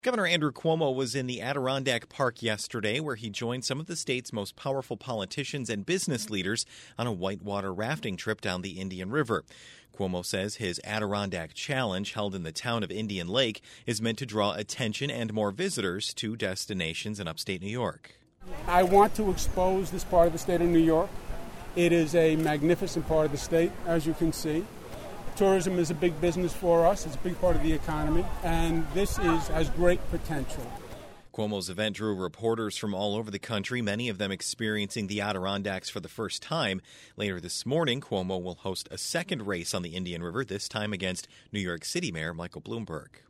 Governor Andrew Cuomo was in the Adirondack Park yesterday, where he joined some of the state's most powerful politicians and business leaders on a whitewater rafting trip down the Indian River. Cuomo says his Adirondack Challenge, held in the town of Indian Lake, is meant to draw attention and more visitors to destinations in upstate New York. I want to expose this part of the state of New York. It is a magnificent part of the state, as you can see. Tourism is a big business for us. It's a big part of the economy, and this has great potential. Cuomo's event drew reporters from all over the country, many of them experiencing the Adirondacks for the first time. Later this morning, Cuomo will host a second race on the Indian River, this time against New York City Mayor Michael Bloomberg.